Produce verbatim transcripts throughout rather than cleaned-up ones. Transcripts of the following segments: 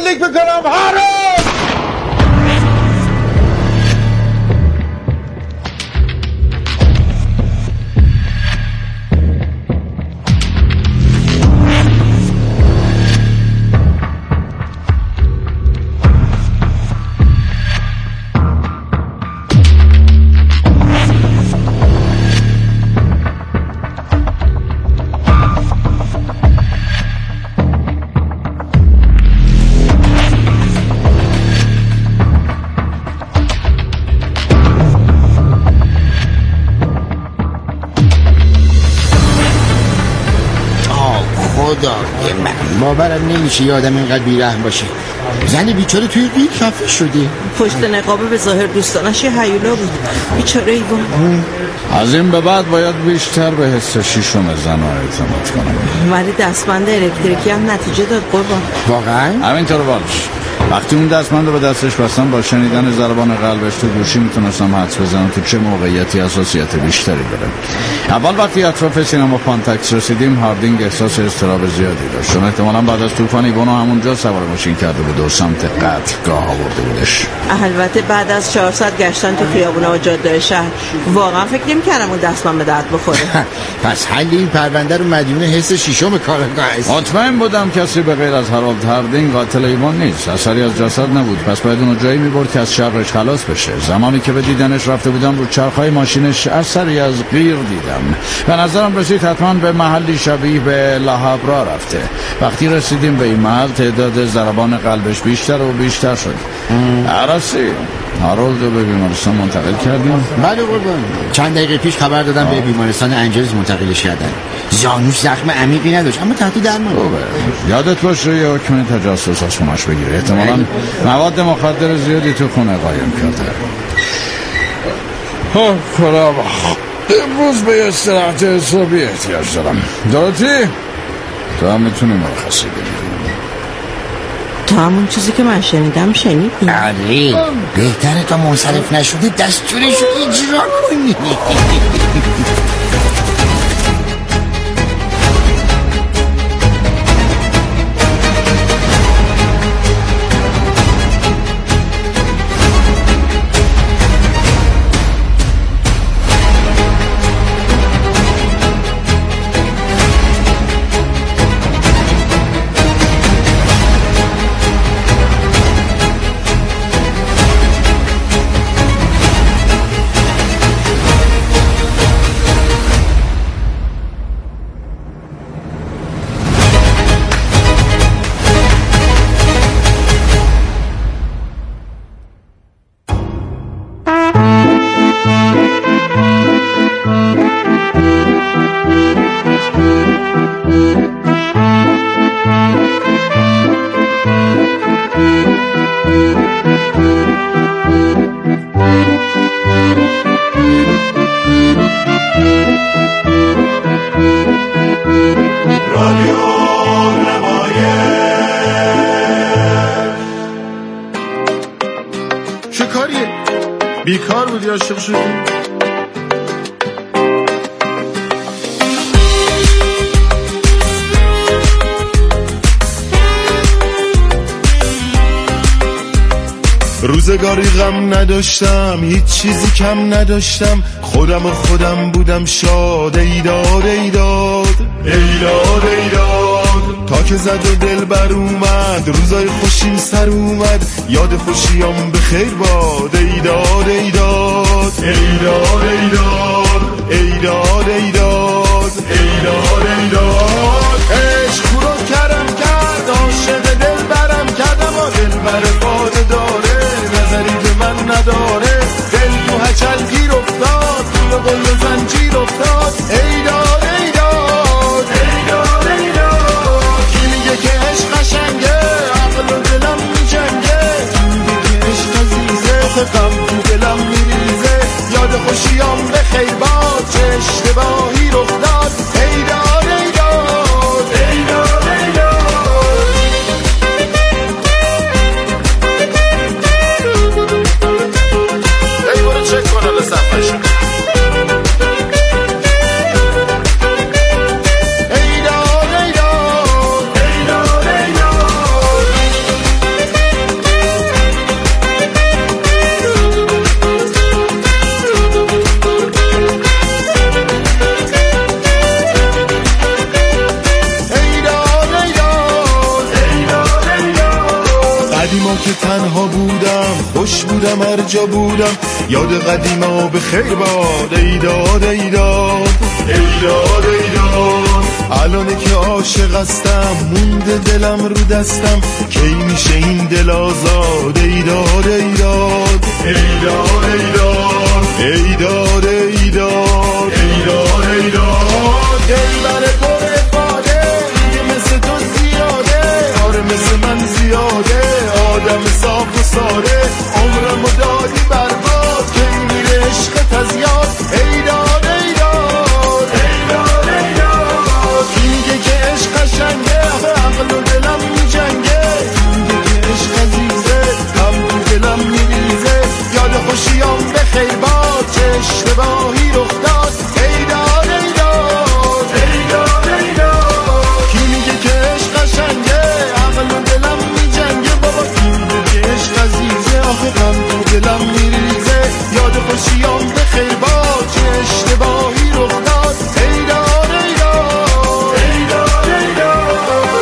نزدیک بکنم. هارون باورم نمیشه یه آدم اینقدر بیرحم باشه. یعنی بیچاره توی قیر خفه شده. پشت نقابه به ظاهر دوستانش یه هیولا بود. بیچاره ایوان. از این به بعد باید بیشتر به حس شیشم زن اعتماد کنم. ولی دستبند الکتریکی هم نتیجه داد قربان. واقعا؟ همینطور باش. وقتی اون دستمند رو به دستش بستم با شنیدن ضربان قلبش تو گوشی میتونستم حدس بزنم تو چه موقعیتی حساسیت بیشتری داره. اول وقتی اطراف سینما پانتکس رسیدیم هاردینگ احساس اضطراب زیادی داشت. چون احتمالاً بعد از طوفان ایوانو همونجا سوار ماشین کرده بود و سمت قتلگاه آورده بودش. البته بعد از چهارصد گشتن تو خیابونا و جاده شهر واقعا فکر نمی‌کردم اون دستمند به درد بخوره. پس حل این پرونده رو مدیون حس شیشم کارگاه است. مطمئن بودم کسی به غیر از هارولد هاردینگ قاتل ایوان نیست. اثری از جسد نبود، پس باید اونو جایی میبرد که از شرش خلاص بشه. زمانی که به دیدنش رفته بودم رو چرخهای ماشینش اثری از غیر دیدم. به نظرم رسید حتما به محلی شبیه به لاهابرا رفته. وقتی رسیدیم به این محل تعداد ضربان قلبش بیشتر و بیشتر شد. عرصی هارولد رو به بیمارستان منتقل کردیم. بله قربان، چند دقیقه پیش خبر دادم آه. به بیمارستان انجلز منتقلش کردن. زانوش زخم عمیقی نداشت اما تحت درمان. یادت باشه یه حکم تجسس از خونش بگیره. احتمالاً مواد مخدر زیادی تو خونه قایم کرده. ها خدا امروز به استراحت حسابی احتیاج دارم. داروتی تو هم میتونی مرخصی بگیری. تو همون چیزی که من شنیدم شنیدی؟ آره بهتره تا منصرف نشده دستورشو اجرا کنی. بیکار بودی عاشق شدی؟ روزگاری غم نداشتم، هیچ چیزی کم نداشتم، خودم و خودم بودم شاد. ایداد ایداد ایداد ایداد تا که زد و دل بر اومد، روزای خوشیم سر اومد، یاد خوشیام به خیر باد. ایداد ایداد ایداد ایداد ایداد ایداد ایداد ایداد عشق رو کرم کرد، عاشق دل برم کردم و دل بر باد داره، نظری به من نداره، دل تو هچل گیر افتاد، تو قل زنجیر افتاد. ایداد ایداد ایداد ایداد کی میگه که عشق قشنگه، عقل و دلم میجنگه، میگه که عشق عزیزه، غم تو دلم میریزه، یاد خوشیام به خیر باد، چه اشتباه که تنها بودم، خوش بودم هر جا بودم، یاد قدیما به خیر باد. ای داد ای داد ای داد ای داد، الانه که عاشق هستم، مونده دلم رو دستم، کی میشه این دل آزاد. ای داد ای داد ای داد ای داد ای داد ای داد ای داد ای داد، دل بر پر افاده دیگه مثل تو زیاده، آره مثل من زیاده، آدم صاف و ساده، عمرمو دادی برباد، کی میره عشقت از یاد. ای داد ای داد ای داد ای داد، میگه که عشق قشنگه، عقل و دلم میجنگه، میگه که عشق عزیزه، هم تو دلم میریزه، یاد خوشیام به خیر باد، چه اشتباهی رخ داد. ای داد ای داد ای داد ای داد، کی میگه که عشق قشنگه، عقل و دلم میجنگه، بابا کی میگه که عشق عزیزه، آخه هم تو دلم میریزه، یاد خوشیام به خیر باد، چه اشتباهی رخ داد. ای داد ای داد ای داد ای داد.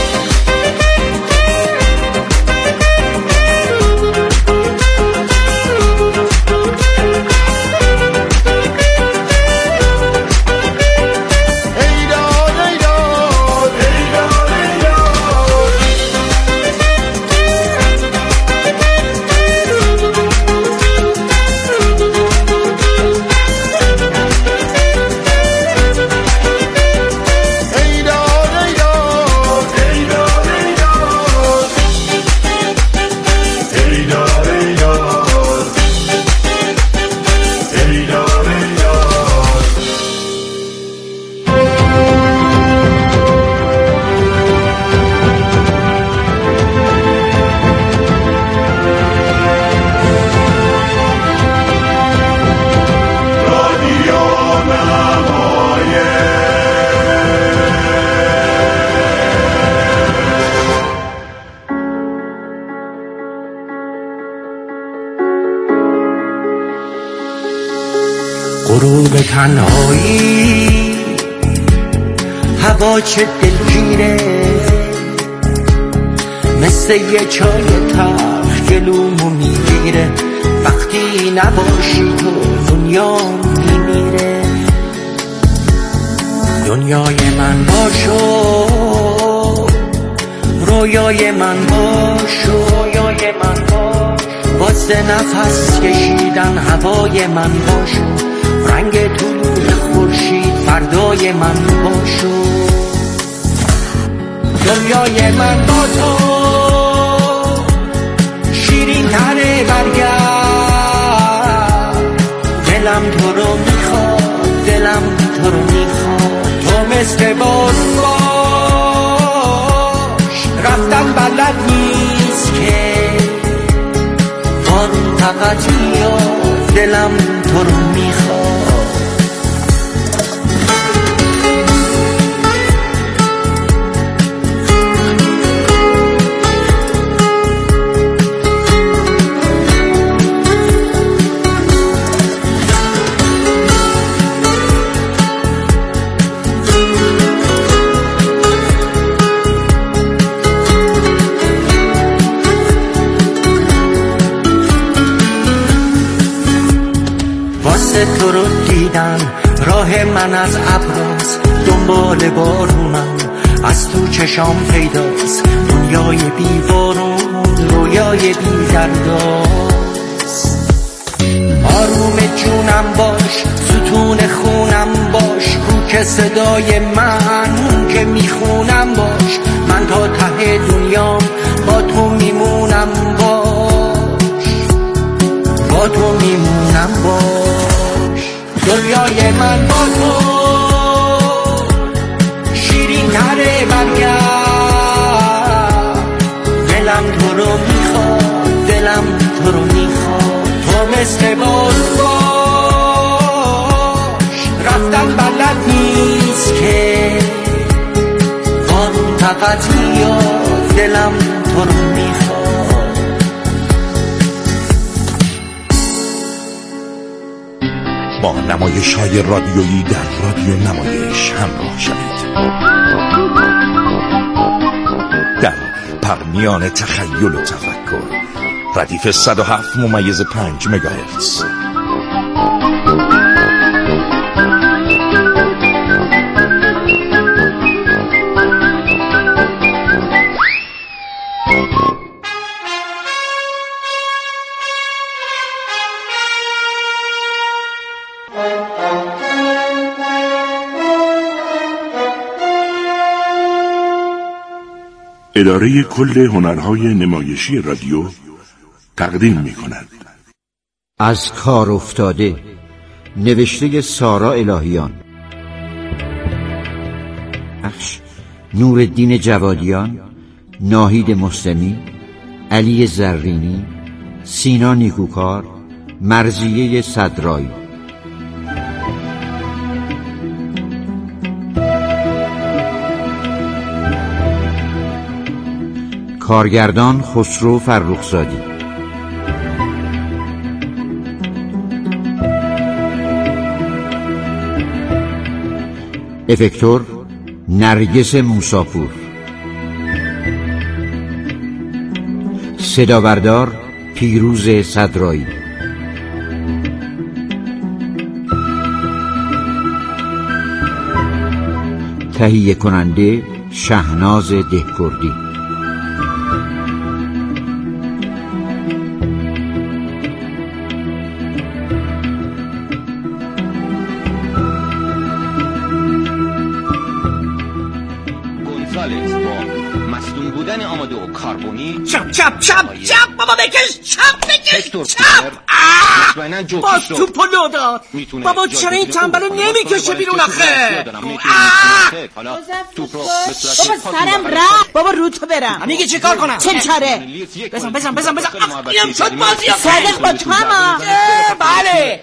غروب تنهایی، هوا چه دلگیره، مثل یه چای تلخ گلومو میگیره، وقتی نباشی تو دنیا میمیره. دنیای من باشو، رویای من باشو، رویای من باش، واسه نفس کشیدن هوای من باشو، رنگ طلوع خورشید فردای من باشو. دنیای من با تو شیرین تره، برگرد، دلم تو رو میخواد، دلم تو رو میخواد، تو مثل باز باش، رفتن بلد نیست که، بارون فقط میاد، دلم تو رو میخواد. تو رو دیدم، راه من از ابراز، دنبال بارونم از تو چشام پیداست، دنیای بیوارون، رویای بی درداست. آروم جونم باش، ستون خونم باش، رو که صدای من که میخونم باش، من تا ته دنیام با تو میمونم باش، با تو میمونم باش. دنیای من با تو شیرین تره، برگرد، دلم تو رو میخواد، دلم تو رو میخواد، تو مثل باز باش، رفتن بلد نیست که، بارون فقط میاد، دلم تو رو میخواد. با نمایش‌های رادیویی در رادیو نمایش همراه شوید. در پرمیان تخیل و تفکر. ردیف صد و هفت ممیز پنج مگاهرتز. اداره کل هنرهای نمایشی رادیو تقدیم می کند. از کار افتاده، نوشته سارا الهیان، بخش نورالدین جوادیان، ناهید مسلمی، علی زرینی، سینا نیکوکار، مرضیه صدرایی. کارگردان خسرو فرخزادی. افکتور نرگس موساپور. صدابردار پیروز صدرایی. تهیه کننده شهناز دهکردی. چپ چپ چپ چپ بابا بکش، چپ بکش، چپ. باز تو پلو داد بابا، چرا این تنبلو نمیکشه بیرون آخه؟ بابا سرم رفت. بابا رو تو برم. میگه چه کار کنم؟ چه چاره؟ بزن بزن بزن بزن. اینم شد بازی. صادق با تو هم. بله.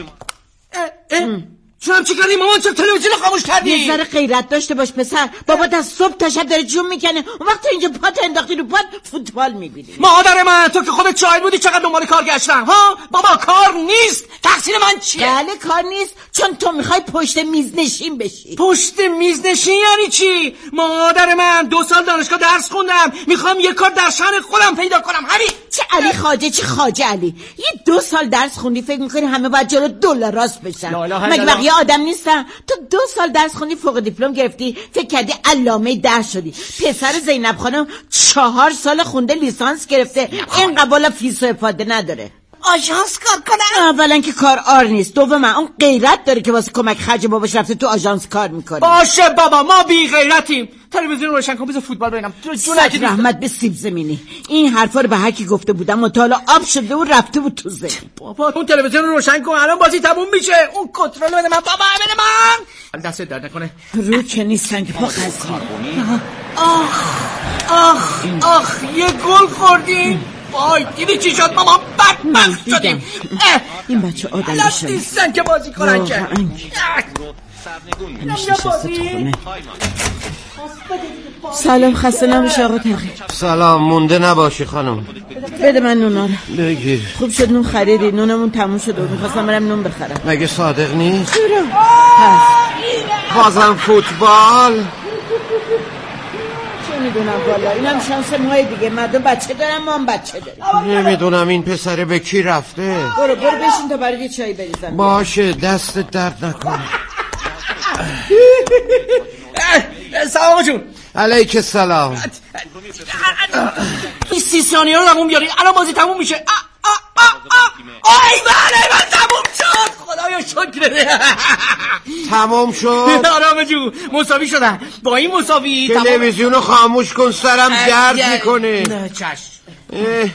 شما چی کردی مامان؟ چرا تلویزیون خاموش کردی؟ یه ذره غیرت داشته باش پسر. بابا از صبح تا شب داره جون میکنه، اون وقت اینجا پات انداختی رو پات فوتبال میبینی. مادر من، تو که خودت شاهد بودی چقدر دنبال کار گشتم. ها بابا کار نیست. تقصیر من چیه؟ بله کار نیست، چون تو میخوای پشت میز نشین بشی. پشت میز نشین یعنی چی؟ مادر من دو سال دانشگاه درس خوندم، میخوام یه کار در شأن خودم پیدا کنم. همین. چه علی خواجه چه خواجه علی، یه دو سال درس خوندی فکر میکنی همه باید جلو دلار راست بشن؟ مگه بقیه آدم نیستن؟ تو دو سال درس خوندی، فوق دیپلم گرفتی، فکر کردی علامه درس شدی. پسر زینب خانم چهار سال خونده لیسانس گرفته، اینقدر بالا فیس و افاده نداره. آژانس کار کنه؟ اولا که کار آر نیست، دوم اون غیرت داره که واسه کمک خرج باباش رفته تو آژانس کار میکنه. باشه بابا ما بی غیرتیم. تلویزیون روشن کن بذار فوتبال ببینم. جونت رحمت به سیب زمینی. این حرفا رو به هر کی گفته بودم مطالعه آب شده و رفته بود تو زمین. بابا اون تلویزیون رو روشن کن، الان بازی تموم میشه. اون کنترل بده من بابا، بده من. دست درد نکنه. رو که نیستن که پا خزی. آخ آخ آخ یه گل خوردیم. وای دیدی چی شد ماما؟ بدبخت شدیم. این بچه آدم میشن نیستن که بازی کنن که. سلام، خسته نباشی آقا تقی. سلام، مونده نباشی خانم. بده من نونا رو. بگیر. خوب شد نون خریدی، نونمون تموم شده و میخواستم برم نون بخرم. مگه صادق نیست؟ چرا؟ بازم فوتبال؟ چه میدونم والا، اینم شانس ماه دیگه، مردم بچه دارن ما هم بچه داریم. نمیدونم این پسره به کی رفته. برو برو بشین تا برای چای بریزم. باشه دست درد نکنه. سلام جون. علیک سلام. این سی ثانیه رو رقم بیاری، الان بازی تموم میشه. آی بله من تموم شد، خدایا شکر. تموم شد؟ آرام جون مساوی شدن. با این مساوی تلویزیون رو خاموش کن، سرم درد میکنه. چشم.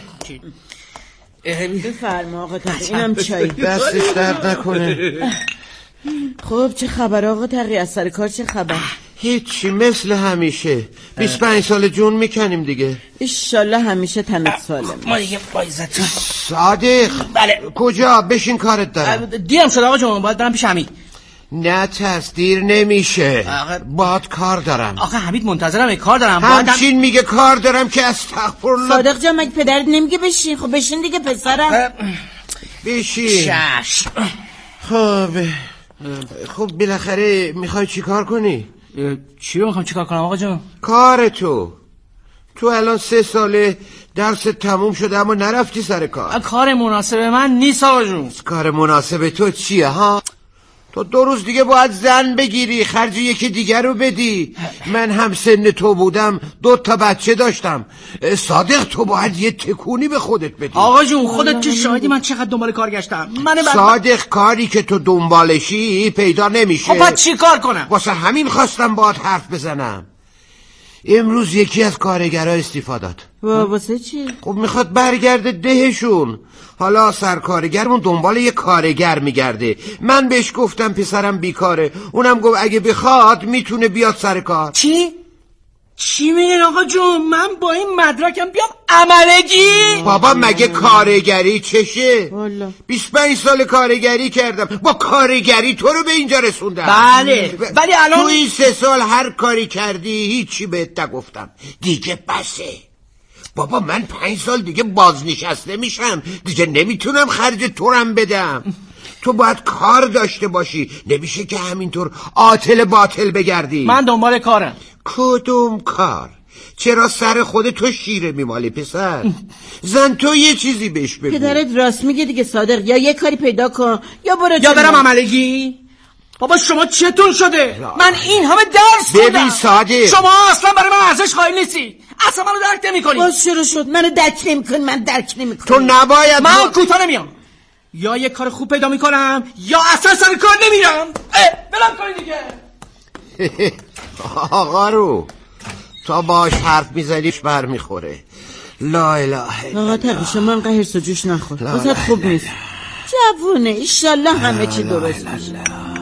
بفرما آقا تقی، اینم چای. دستش درد نکنه. خب چه خبر آقا تقی، از سر کار چه خبر؟ هیچی، مثل همیشه. بیست و پنج سال جون میکنیم دیگه. ایشالله همیشه تنت سالم. ما دیگه بایزتون. صادق. بله. کجا؟ بشین کارت دارم. دیرم شد آقا جون، باید برم پیش حمید. نه ترس، دیر نمیشه. باید کار دارم. آخه حمید منتظرم، کار دارم. همچین هم... میگه کار دارم که استغفرالله. صادق جان مگه پدرت نمیگه بشین؟ خب بشین دیگه پسرم. بشین. شش. خب خب بالاخره میخوای چی کار کنی؟ چی رو میخوام چی کار کنم آقا جون؟ کار تو تو الان سه ساله درس تموم شده اما نرفتی سر کار. کار مناسب من نیست آقا جون. کار مناسب تو چیه ها؟ تو دو روز دیگه باید زن بگیری، خرج یکی دیگر رو بدی. من هم سن تو بودم، دو تا بچه داشتم. صادق تو باید یه تکونی به خودت بدی. آقا جون خودت که شاهدی من چقدر دنبال کار گشتم. من بعد صادق کاری که تو دنبالشی پیدا نمیشه. خب بعد چی کار کنم؟ واسه همین خواستم باهات حرف بزنم. امروز یکی از کارگرها استیفا داد. واسه چی؟ خب میخواد برگرده دهشون. حالا سرکارگرمون دنبال یه کارگر میگرده. من بهش گفتم پسرم بیکاره، اونم گفت اگه بخواد میتونه بیاد سر کار. چی؟ چی میگن آقا جون؟ من با این مدرکم بیام عملگی؟ بابا مگه کارگری چشه؟ بیست و پنج سال کارگری کردم، با کارگری تو رو به اینجا رسوندم. بله ولی الان تو این سه سال هر کاری کردی هیچی بهت نگفتم. دیگه بسه. بابا من پنج سال دیگه بازنشسته میشم، دیگه نمیتونم خرج تورم بدم. تو باید کار داشته باشی، نمیشه که همینطور عاطل باطل بگردی. من دنبال کارم. کدوم کار؟ چرا سر خود تو شیره میمالی پسر؟ زن تو یه چیزی بهش بگو. پدرت راست میگه دیگه صادق، یا یه کاری پیدا کن یا برو یا برم عملگی. بابا شما چتون شده؟ من این همه درس خوندم. ببین صادق، شما اصلا برای من ارزش قائل نیستی، اصلا منو درک نمی‌کنی. باز شروع شد. منو درک نمی‌کنی، من درک نمی‌کنم. تو نباید. من ما... کوتاه نمیام. یا یه کار خوب پیدا میکنم یا اصلا سر کار نمیرم. بلم کنی دیگه. آقا رو تا باش حرف میزنیش بر میخوره. لا اله. آقا تقی شما انقدر حرس و جوش نخور، واسه خوب نیست. جوونه، ایشالله همه چی درست میشه.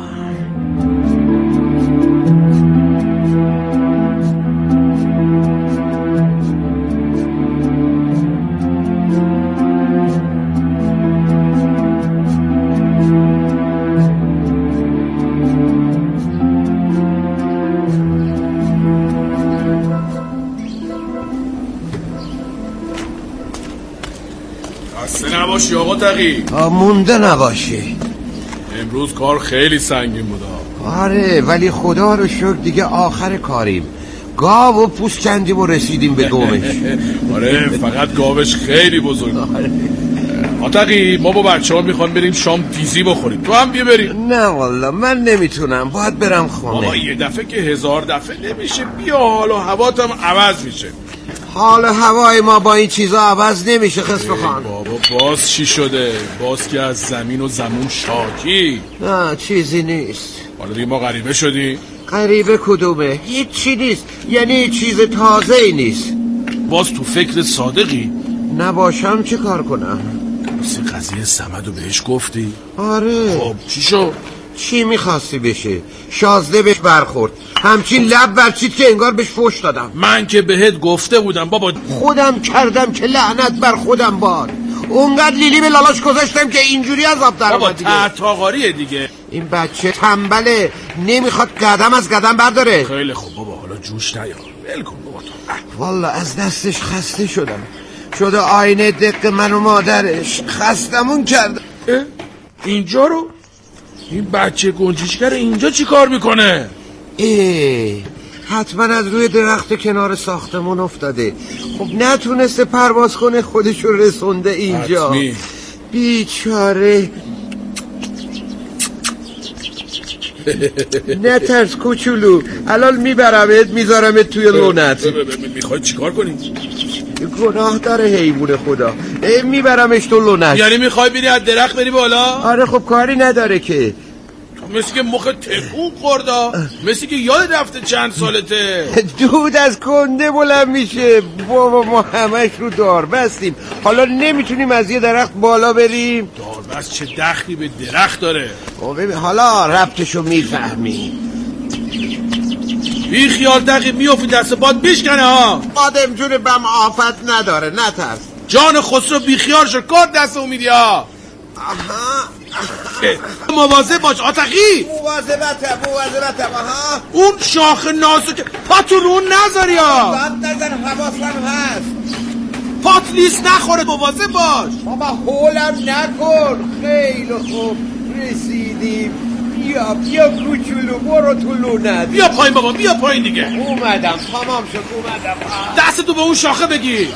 نباشی آقا تقی. مونده نباشی. امروز کار خیلی سنگین بود. آره ولی خدا رو شکر دیگه آخر کاریم. گاو و پوست کندیم و رسیدیم به دومش. آره فقط گاوش خیلی بزرگ. آتقی ما با بچه ها میخوان بریم شام دیزی بخوریم، تو هم بیا بریم. نه والله من نمیتونم، باید برم خونه. بابا یه دفعه که هزار دفعه نمیشه، بیا حال و هواتم عوض میشه. حال هوای ما با این چیزا عوض نمیشه خسرو خان. بابا باز چی شده؟ باز که از زمین و زمون شاکی. نه چیزی نیست. حالا دیگه ما غریبه شدی؟ غریبه کدومه؟ هیچ چی نیست، یعنی چیز تازه ای نیست. باز تو فکر صادقی؟ نباشم چه کار کنم؟ مثل قضیه صمدو بهش گفتی؟ آره. خب چی شد؟ چی میخواستی بشه؟ شازده بهش برخورد، همچین لب برچید که انگار بهش فوش دادم. من که بهت گفته بودم بابا. خودم کردم که لعنت بر خودم باد. اونقدر لیلی به لالاش گذاشتم که اینجوری از آب در اومد دیگه. بابا تحتاقاریه دیگه. این بچه تنبله، نمیخواد قدم از قدم برداره. خیلی خوب بابا حالا جوش نیار، ول کن بابا تو. والا از دستش خسته شدم، شده آینه دق من و مادرش. خستمون کرد. اینجا رو این بچه گنجشگر اینجا چی کار میکنه؟ ای حتما از روی درخت کنار ساختمون افتاده. خب نتونسته پرواز کنه، خودشو رسونده اینجا. حتمی. بیچاره. نترس کوچولو، الان میبرمت میذارمت توی لونت. میخوای چیکار کنی؟ گناه داره حیوان خدا. میبرمش تو لونت. یعنی میخوای بری از درخت بری بالا؟ آره خب کاری نداره که. مثل که مخ تکون خورده، مثل که یاد رفته چند سالته. دود از کنده بلند میشه. بابا ما همش رو دار بستیم، حالا نمیتونیم از یه درخت بالا بریم. دار بست چه دخلی به درخت داره؟ حالا ربطشو میفهمی. بی خیال دقیق میافی دست پاد بیشکنه ها. آدم جون بم آفت نداره، نترس. جان خسرو بی خیال شد، کار دست امیدی ها. آها مواظب باش آتقی. مواظبتم مواظبتم. آها اون شاخ نازک پاتو رو نذاری ها. بد نزن، حواسم هست. پات لیز نخوره، مواظب باش. بابا هولم نکن. خیلی خوب رسیدیم. بیا بیا کوچولو برو تو لونه. بیا پایین بابا بیا پایین دیگه. اومدم تمام شد اومدم. دستتو به اون شاخه بگیر.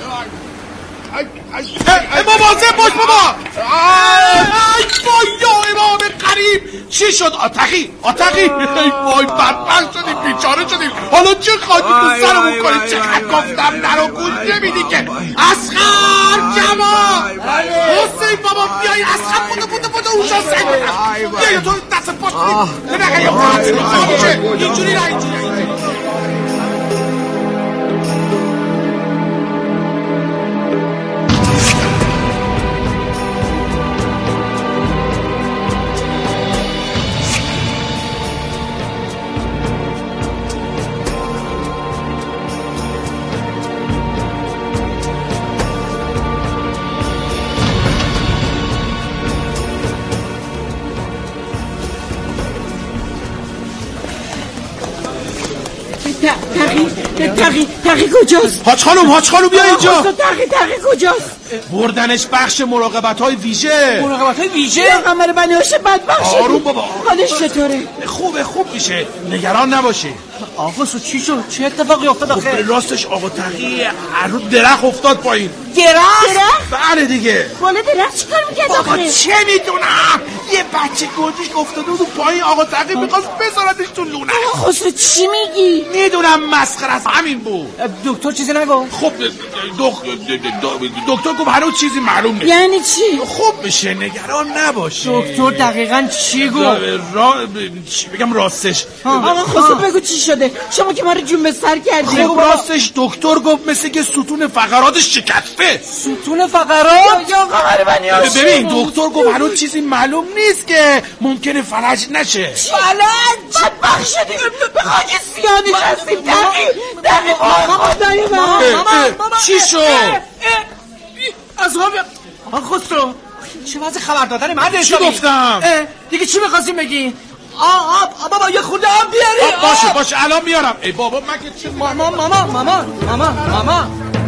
مواظب باش بابا. ای وای امام قریب. چی شد آتقی آتقی؟ ای وای بدبخت شدیم بیچاره شدیم. حالا چه خواهی تو سرمون کنی؟ چقدر گفتم نرو گوش نمیدی که. اصغر جمال حسین بابا بیای اصغر بوده بوده بوده اونجا سنگ بیا یا تو دست پاش کنید نمیگه یا فرصی میشه اینجوری نه اینجوری تقی تقی تقی کجاست؟ حاج خانم حاج خانم بیا اینجا. تقی تقی کجاست؟ بردنش بخش مراقبت های ویژه. مراقبت های ویژه؟ قمر بنیاش بدبخت شد. آروم بابا. حالش چطوره؟ خوبه خوب میشه نگران نباشی. آقا سو چی شد؟ چه اتفاقی افتاد آخه؟ خب راستش آقا تقی رو درخت افتاد پایین. درخت؟ درخت؟ بله دیگه. بالا درخت چیکار میکرد آخه؟ بابا چه میدونم یه بچه گردیش افتاده بود پایین آقا تقی میخواست بذارتش تو لونه. خسرو چی میگی؟ میدونم مسخره است همین بود. دکتر چیزی نگفت؟ خب دکتر گفت هنوز چیزی معلوم نیست. یعنی چی؟ خوب میشه نگران نباشی. دکتر دقیقاً چی گفت؟ را... چی بگم راستش. آقا خسرو بگو چی شده؟ شما که ما رو جون به سر کردی. خب راستش دکتر گفت مثل که ستون فقراتش شکسته. ستون فقرات؟ یا قمر بنیاش. ببین دکتر گفت هنوز چیزی معلوم نیست که ممکنه فلج نشه. فلج؟ بدبخت شدی به خاک سیانش هستیم. دقیق دقیق خدای من. چی شد؟ از هم آقا خسرو چه وضع خبر دادن من چی گفتم؟ دیگه چی می‌خواستیم بگی؟ آب آب بابا یه خورده آب بیاری. آب باشه باشه الان میارم. ای بابا مگه چه ماما ماما ماما ماما ماما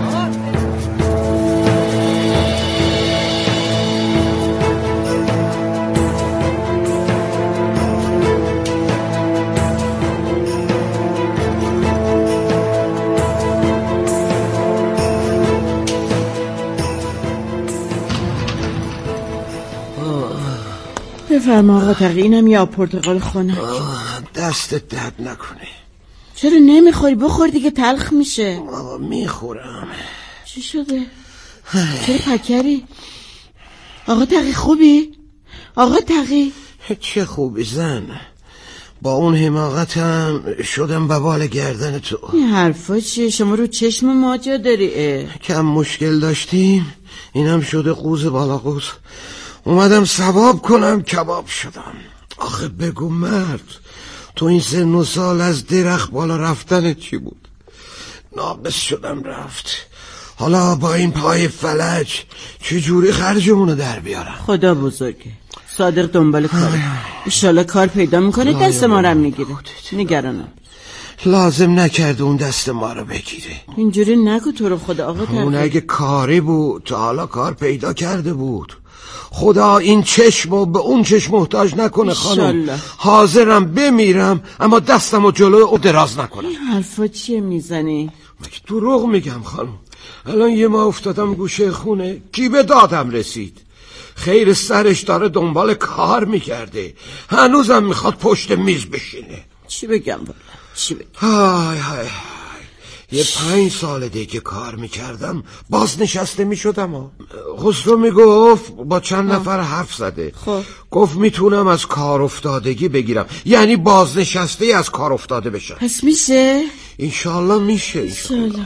بفرما آقا تقی اینم یا پرتقال خنک. دستت درد نکنه. چرا نمیخوری؟ بخور دیگه تلخ میشه. بابا میخورم. چی شده؟ چرا پکری؟ آقا تقی خوبی؟ آقا تقی چه خوبی زن. با اون حماقتم شدم ببال گردن تو. این حرفا چیه؟ شما رو چشم ما جا داری. کم مشکل داشتیم اینم شده قوز بالا قوز. اومدم ثواب کنم کباب شدم. آخه بگو مرد تو این سن و سال از درخت بالا رفتن چی بود؟ ناقص شدم رفت. حالا با این پای فلج چجوری خرجمونو در بیارم؟ خدا بزرگه. صادق دنبال کاره. ایشالا کار پیدا میکنه دست ما رو میگیره. نگرانم. لازم نکرد اون دست ما رو بگیره. اینجوری نگو تو رو خدا آقا تقی. اون اگه کاری بود تا حالا کار پیدا کرده بود. خدا این چشمو به اون چشم محتاج نکنه خانم. حاضرم بمیرم اما دستمو جلوی او دراز نکنم. این حرفا چیه میزنی؟ مگه دروغ میگم خانم؟ الان یه ما افتادم گوشه خونه کی به دادم رسید. خیر سرش داره دنبال کار میکرده. هنوزم میخواد پشت میز بشینه. چی بگم والا چی بگم؟ های های یه پنج سال دیگه کار میکردم باز نشسته میشدم. خسرو میگفت با چند نفر حرف زده. خب گفت میتونم از کار افتادگی بگیرم. یعنی بازنشسته از کار افتاده بشم. پس میشه؟ انشالله میشه. انشالله.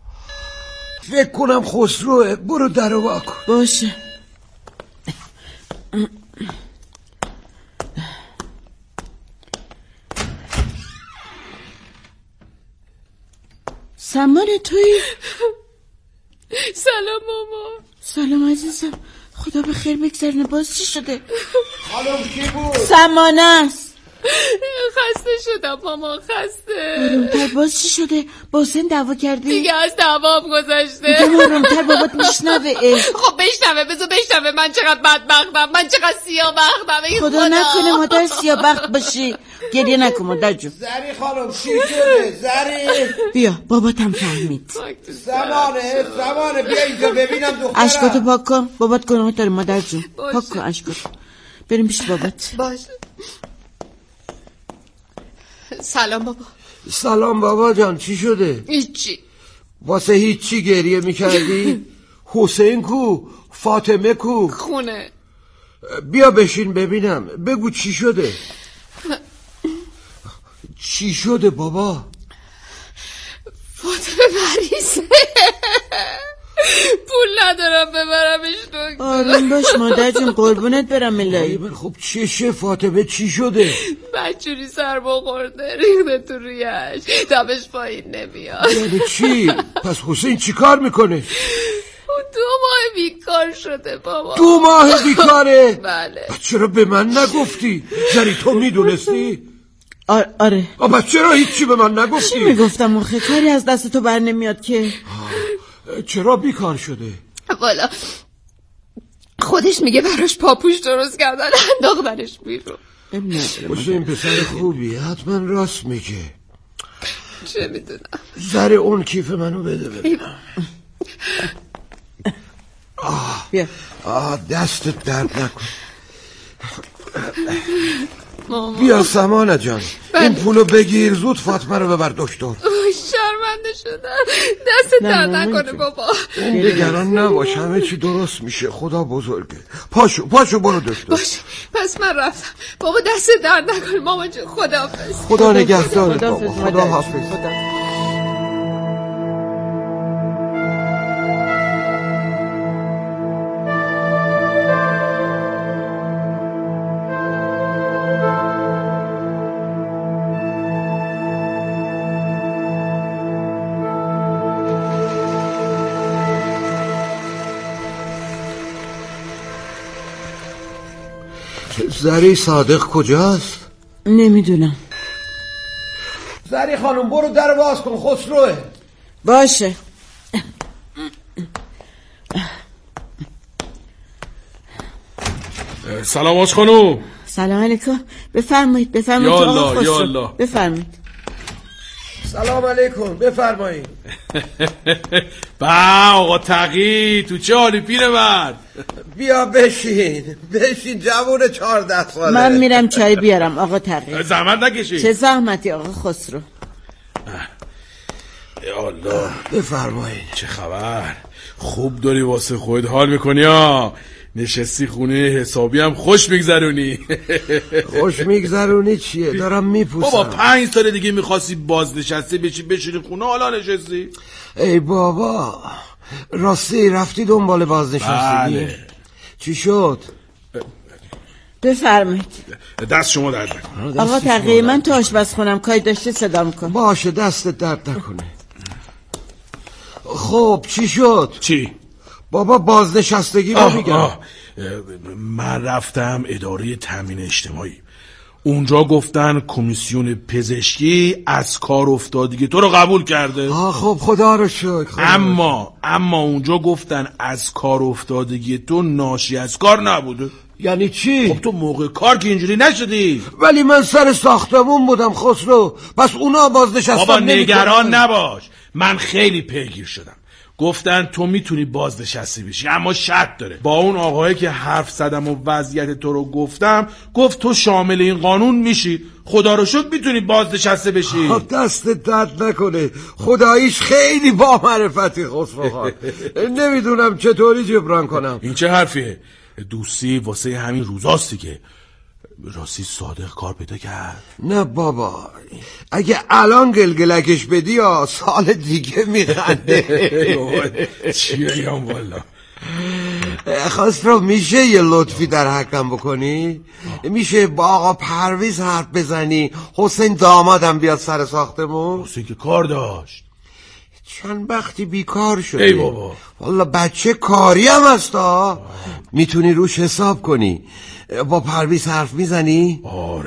فکر کنم خسروه. برو در رو واکن. باشه. سمان توی؟ سلام ماما. سلام عزیزم. خدا به خیر بگذرنه. باز چی شده؟ خانم کی بود؟ سمانه است. خسته شدم ماما، خسته. آرومتر، باز چی شده؟ با حسین دعوا کردی؟ دیگه از دعوام گذشته. آرومتر، بابات میشنوه. خب بشنوه، بذار بشنوه من چقدر بدبختم، من چقدر سیاه بختم. خدا نکنه مادر سیاه بخت باشی. گریه نکن مادر جون. زری خانم چی شده؟ زری بیا باباتم فهمید. زمانه زمانه بیا اینجا ببینم دخترم. اشکاتو پاک کن، بابات گناه داره مادر جون. پاک کن اشکاتو. بریم پیش بابات. باشه. سلام بابا. سلام بابا جان، چی شده؟ هیچی. واسه هیچی گریه میکردی؟ حسین کو؟ فاطمه کو؟ خونه. بیا بشین ببینم، بگو چی شده؟ چی شده بابا؟ فاطمه مریضه. پول ندارم ببرمش دکتر. آروم باش مادر جون، قربونت برم الهی. خب چشه فاطمه، چی شده؟ بچوری سر بخورده، ریخته تو رویش، دمش پایین نمیاد. یعنی چی؟ پس حسین چی کار میکنه؟ دو ماه بیکار شده بابا. دو ماه بیکاره؟ بله. چرا به من نگفتی؟ زری تو میدونستی؟ آر آره. آبا چرا هیچی به من نگفتی؟ چی میگفتم آخه؟ کاری از دست تو بر نمیاد که. چرا بیکار شده؟ والا خودش میگه براش پاپوش درست کردن، انداختنش بیرون. حسین پسر خوبی، حتما راست میگه. چه میدونم. زر اون کیف منو بده بده. آه بیا. آه دستت درد نکن. ماما. بیا سمانه جان، بله. این پولو بگیر زود فاطمه رو ببر دکتر. شرمنده شدم، دست درد نکنه بابا. نگران نباش، همه چی درست میشه، خدا بزرگه. پاشو پاشو برو دکتر. باش پس من رفتم بابا، دست درد نکنه ماما جون. خداحافظ. خدا نگهدارت بابا. خدا حافظ. زری صادق کجاست؟ نمیدونم. زری خانم برو در باز کن، خسروه. باشه. سلام آج خانم. سلام علیکم. بفرمایید بفرمایید. یا الله یا الله. بفرمایید. سلام علیکم، بفرمایید. با آقا تقی، تو چه حالی پیرمرد؟ بیا بشین بشین جوون چهارده ساله. من میرم چای بیارم آقا تقی. زحمت نکشی. چه زحمتی آقا خسرو. یا الله. بفرمایید. چه خبر؟ خوب داری واسه خودت حال میکنی ها؟ نشستی خونه حسابی هم خوش میگذرونی. خوش میگذرونی چیه؟ دارم میپوسم. بابا پنج سال دیگه میخواستی بازنشستی بشی بشینی خونه، حالا نشستی. ای بابا راستی رفتی دنبال بازنشستگی؟ بله. چی شد؟ بفرمایید. دست شما درد نکنه. آقا تقی، من تو آشپزخونم، کاری داشته صدام کن. باشه دستت درد نکنه. خب چی شد؟ چی؟ بابا بازنشستگی رو میگم. من رفتم اداره تامین اجتماعی، اونجا گفتن کمیسیون پزشکی از کار افتادگی تو رو قبول کرده. آه خب خدا رو شکر. اما اما اونجا گفتن از کار افتادگی تو ناشی از کار نبوده. یعنی چی؟ خب تو موقع کار که اینجوری نشدی. ولی من سر ساختمون بودم خسرو، پس اونا بازنشستن. بابا نگران نباش، من خیلی پیگیر شدم. گفتن تو میتونی بازنشسته بشی، اما شرط داره. با اون آقایی که حرف زدم و وضعیت تو رو گفتم، گفت تو شامل این قانون میشی، خدا رو شکر میتونی بازنشسته بشی. دست درد نکنه، خداییش خیلی با معرفتی خسرو خان. نمیدونم چطوری جبران کنم. این چه حرفیه؟ دوستی واسه همین روزاستی که. راستی صادق کار پیدا کرد؟ نه بابا، اگه الان گلگلکش بدی یا سال دیگه میخنده. چی بگم والا. خسرو میشه یه لطفی در حقم بکنی؟ میشه با آقا پرویز حرف بزنی حسین دامادم بیاد سر ساختمون؟ حسین که کار داشت، چند وقتی بیکار شده. ای بابا والا بچه کاری هم هستا، میتونی روش حساب کنی. با پرویز حرف میزنی؟ آره